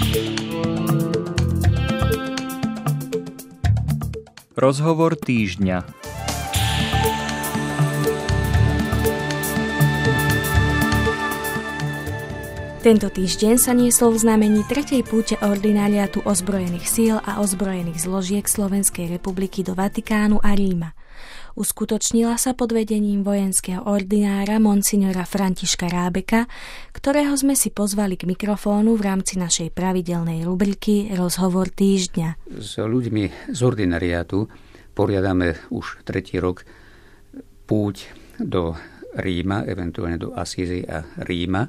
Rozhovor týždňa. Tento týždeň sa niesol v znamení 3. púte ordináriátu ozbrojených síl a ozbrojených zložiek Slovenskej republiky do Vatikánu a Ríma. Uskutočnila sa pod vedením vojenského ordinára monsignora Františka Rábeka, ktorého sme si pozvali k mikrofónu v rámci našej pravidelnej rubriky Rozhovor týždňa. S ľuďmi z ordináriátu poriadame už 3. rok púť do Ríma, eventuálne do Asízy a Ríma.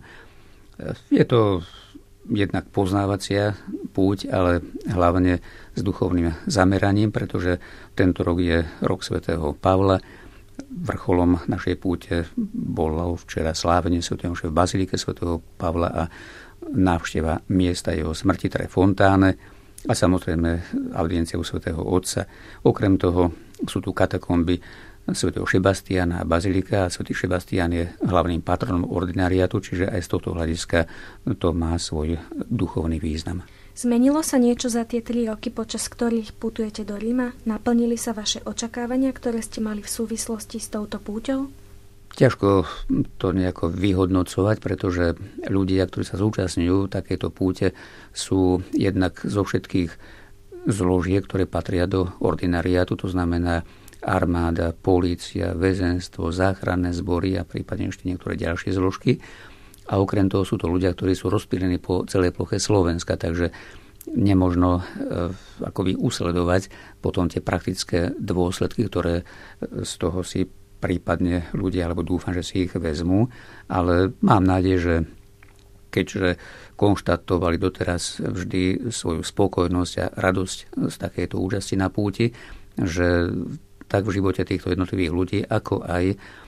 Je to jednak poznávacia púť, ale hlavne s duchovným zameraním, pretože tento rok je rok svätého Pavla. Vrcholom našej púte bolo včera slávenie svätého omše v bazilike svätého Pavla a návšteva miesta jeho smrti, Tre Fontáne, a samozrejme audiencia u svätého Otca. Okrem toho sú tu katakomby svätého Šebastiána a bazilika, a svätý Šebastián je hlavným patronom ordináriátu, čiže aj z tohto hľadiska to má svoj duchovný význam. Zmenilo sa niečo za tie 3 roky, počas ktorých putujete do Ríma? Naplnili sa vaše očakávania, ktoré ste mali v súvislosti s touto púťou? Ťažko to nejako vyhodnocovať, pretože ľudia, ktorí sa zúčastňujú takéto púte, sú jednak zo všetkých zložiek, ktoré patria do ordináriátu, to znamená armáda, polícia, väzenstvo, záchranné zbory a prípadne ešte niektoré ďalšie zložky. A okrem toho sú to ľudia, ktorí sú rozptýlení po celej ploche Slovenska, takže nemožno akoby usledovať potom tie praktické dôsledky, ktoré z toho si prípadne ľudia, alebo dúfam, že si ich vezmú. Ale mám nádej, že keďže konštatovali doteraz vždy svoju spokojnosť a radosť z takejto účasti na púti, že tak v živote týchto jednotlivých ľudí, ako aj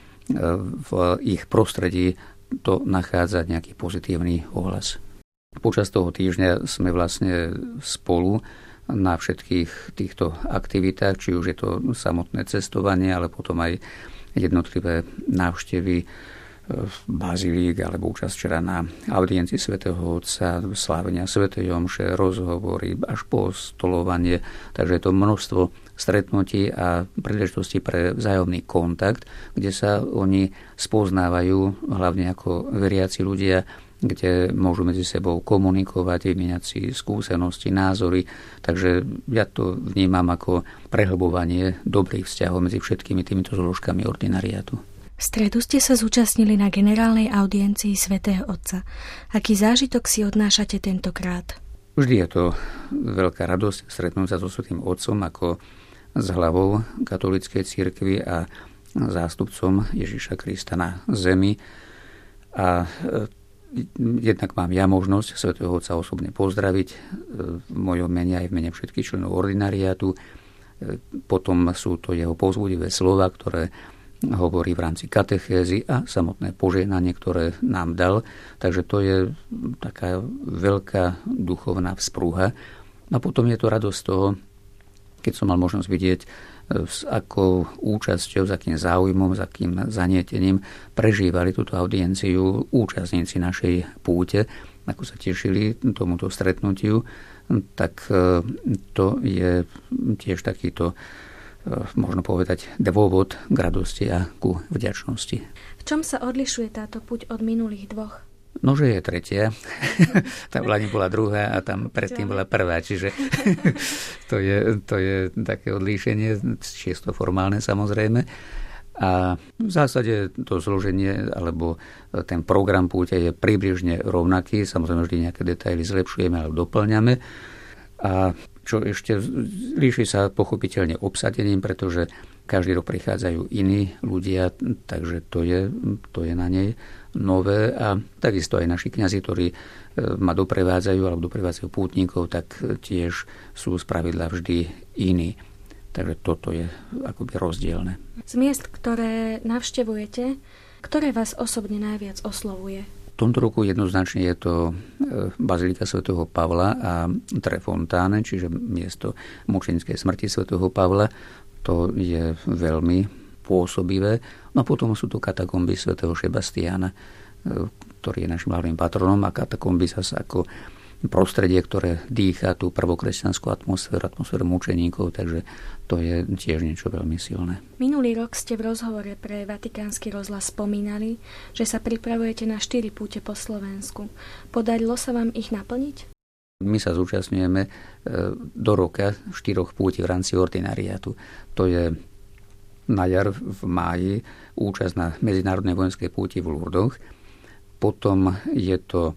v ich prostredí to nachádza nejaký pozitívny ohlas. Počas toho týždňa sme vlastne spolu na všetkých týchto aktivitách, či už je to samotné cestovanie, ale potom aj jednotlivé návštevy bazilík, alebo účasť včera na audiencii svätého Otca, slávenia svätej omše, rozhovory, až po stolovanie. Takže je to množstvo stretnutí a príležitosti pre vzájomný kontakt, kde sa oni spoznávajú, hlavne ako veriaci ľudia, kde môžu medzi sebou komunikovať, vymieňať si skúsenosti, názory. Takže ja to vnímam ako prehlbovanie dobrých vzťahov medzi všetkými týmito zložkami ordináriátu. V stredu ste sa zúčastnili na generálnej audiencii svätého Otca. Aký zážitok si odnášate tentokrát? Vždy je to veľká radosť stretnúť sa so svätým Otcom ako s hlavou katolíckej cirkvi a zástupcom Ježiša Krista na zemi. A jednak mám ja možnosť svätého Otca osobne pozdraviť v mojom mene aj v mene všetkých členov ordináriátu. Potom sú to jeho povzbudivé slova, ktoré hovorí v rámci katechézy a samotné požehnanie, ktoré nám dal. Takže to je taká veľká duchovná vzprúha. A potom je to radosť toho, keď som mal možnosť vidieť, s akou účasťou, s akým záujmom, s akým zanietením prežívali túto audienciu účastníci našej púte, ako sa tešili tomuto stretnutiu, tak to je tiež takýto, možno povedať, dôvod k radosti a ku vďačnosti. V čom sa odlišuje táto púť od minulých dvoch? Nože je tretia. Tá vlani bola druhá a tam predtým bola prvá, čiže to je také odlíšenie, čisto formálne samozrejme. A v zásade to zloženie alebo ten program púte je približne rovnaký, samozrejme vždy nejaké detaily zlepšujeme alebo doplňame. A čo ešte líši sa pochopiteľne obsadením, pretože každý rok prichádzajú iní ľudia, takže to je na nej nové. A takisto aj naši kňazi, ktorí ma doprevádzajú alebo doprevádzajú pútnikov, tak tiež sú spravidla vždy iní. Takže toto je akoby rozdielne. Z miest, ktoré navštevujete, ktoré vás osobne najviac oslovuje? V tomto roku jednoznačne je to bazilika svätého Pavla a Tre Fontáne, čiže miesto mučenickej smrti svätého Pavla. To je veľmi pôsobivé. No a potom sú to katakomby svätého Šebastiána, ktorý je našim hlavným patronom, a katakomby zase ako prostredie, ktoré dýcha tú prvokresťanskú atmosféru mučeníkov, takže to je tiež niečo veľmi silné. Minulý rok ste v rozhovore pre Vatikánsky rozhlas spomínali, že sa pripravujete na 4 púte po Slovensku. Podarilo sa vám ich naplniť? My sa zúčastňujeme do roka 4 púti v rámci ordinariátu. To je na jar v máji účasť na medzinárodnej vojenskej púti v Lurdoch. Potom je to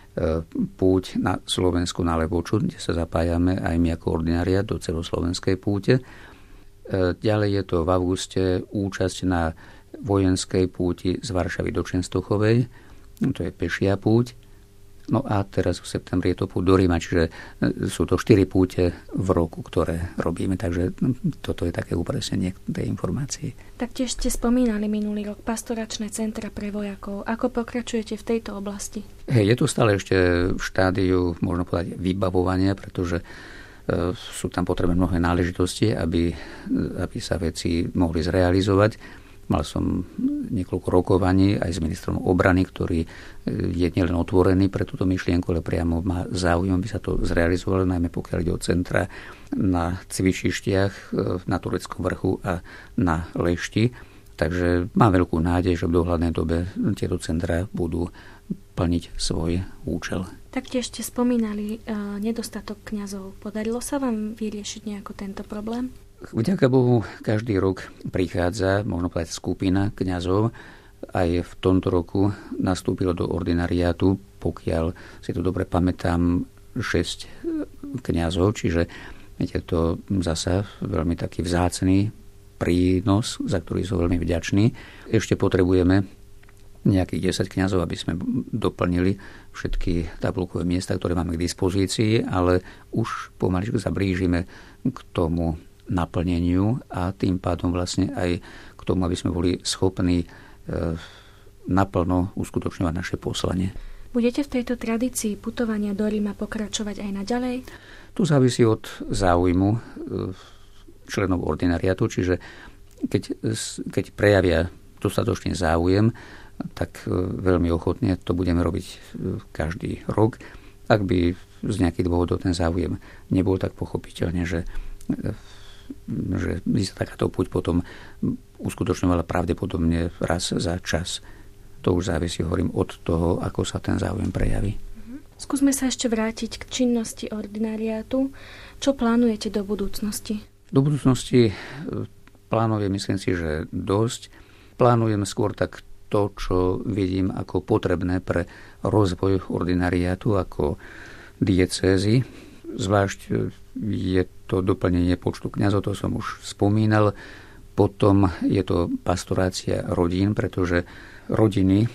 púť na Slovensku na Levoču, kde sa zapájame aj my ako ordinariát do celoslovenskej púte. Ďalej je to v auguste účasť na vojenskej púti z Varšavy do Čenstochovej. To je pešia púť. No a teraz v septembri je to púť do Ríma, čiže sú to 4 púte v roku, ktoré robíme, takže toto je také upresnenie tej informácie. Taktiež ste spomínali minulý rok pastoračné centra pre vojakov. Ako pokračujete v tejto oblasti? Je to stále ešte v štádiu, možno povedať, vybavovania, pretože sú tam potrebné mnohé náležitosti, aby sa veci mohli zrealizovať. Mal som niekoľko rokovaní aj s ministrom obrany, ktorý je nielen otvorený pre túto myšlienku, ale priamo má záujem, aby sa to zrealizovalo, najmä pokiaľ ide o centra na cvičištiach na Tureckom vrchu a na Lešti. Takže mám veľkú nádej, že v dohľadnej dobe tieto centra budú plniť svoj účel. Taktiež ste spomínali nedostatok kňazov. Podarilo sa vám vyriešiť nejako tento problém? Vďaka Bohu každý rok prichádza, možno povedať, skupina kňazov. Aj v tomto roku nastúpilo do ordinariátu, pokiaľ si to dobre pamätám, 6 kňazov, čiže je to zasa veľmi taký vzácny prínos, za ktorý som veľmi vďačný. Ešte potrebujeme nejakých 10 kňazov, aby sme doplnili všetky tabulkové miesta, ktoré máme k dispozícii, ale už pomaličku sa blížime k tomu naplneniu a tým pádom vlastne aj k tomu, aby sme boli schopní naplno uskutočňovať naše poslanie. Budete v tejto tradícii putovania do Ríma pokračovať aj naďalej? Tu závisí od záujmu členov ordinariátu, čiže keď prejavia dostatočný záujem, tak veľmi ochotne to budeme robiť každý rok. Ak by z nejakých dôvodov ten záujem nebol, tak pochopiteľne, že by sa takáto púť potom uskutočňovala pravdepodobne raz za čas. To už závisí, hovorím, od toho, ako sa ten záujem prejaví. Skúsme sa ešte vrátiť k činnosti ordinariátu. Čo plánujete do budúcnosti? Do budúcnosti plánujem, myslím si, že dosť. Plánujem skôr tak to, čo vidím ako potrebné pre rozvoj ordinariátu ako diecézy. Zvlášť je to doplnenie počtu kňazov, to som už spomínal. Potom je to pastorácia rodín, pretože rodiny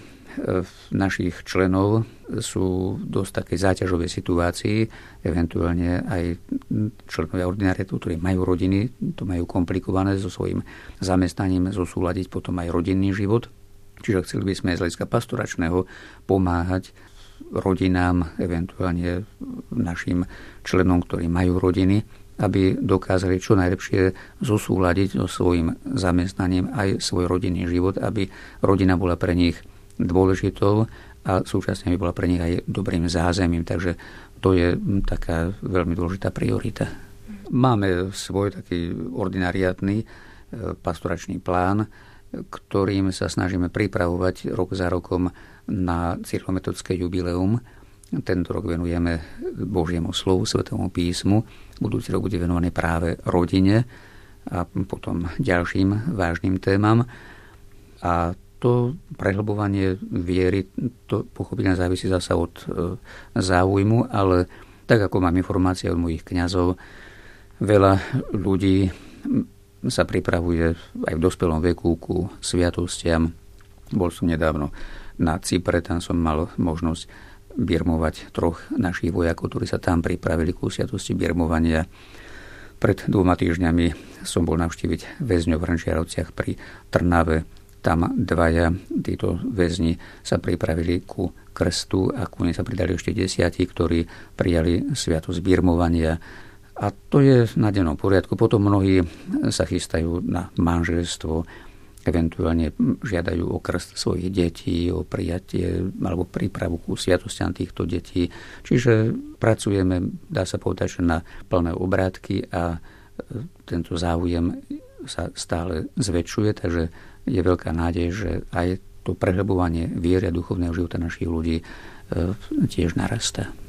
našich členov sú v dosť takej záťažovej situácii, eventuálne aj členovia ordinariátu, ktorí majú rodiny, to majú komplikované so svojím zamestnaním, zosúladiť potom aj rodinný život. Čiže chceli by sme z hľadiska pastoračného pomáhať rodinám, eventuálne našim členom, ktorí majú rodiny, aby dokázali čo najlepšie zosúladiť so svojím zamestnaním aj svoj rodinný život, aby rodina bola pre nich dôležitou a súčasne by bola pre nich aj dobrým zázemím. Takže to je taká veľmi dôležitá priorita. Máme svoj taký ordinariátny pastoračný plán, ktorým sa snažíme pripravovať rok za rokom na cirkometodické jubileum. Tento rok venujeme Božiemu slovu, Svätému písmu. Budúci rok bude venovaný práve rodine a potom ďalším vážnym témam. A to prehlbovanie viery, to pochopiteľne závisí zasa od záujmu, ale tak ako mám informácie od mojich kňazov, veľa ľudí sa pripravuje aj v dospelom veku ku sviatostiam. Bol som nedávno na Cypre, tam som mal možnosť birmovať 3 našich vojakov, ktorí sa tam pripravili ku sviatosti birmovania. Pred 2 týždňami som bol navštíviť väzňov v Hrnčiarovciach pri Trnave. Tam 2 títo väzni sa pripravili ku krstu a ku nej sa pridali ešte 10, ktorí prijali sviatosť birmovania. A to je na dennom poriadku. Potom mnohí sa chystajú na manželstvo eventuálne žiadajú o krst svojich detí, o prijatie alebo prípravu ku sviatostiam týchto detí. Čiže pracujeme, dá sa povedať, že na plné obrátky a tento záujem sa stále zväčšuje, takže je veľká nádej, že aj to prehlbovanie viery a duchovného života našich ľudí tiež narastá.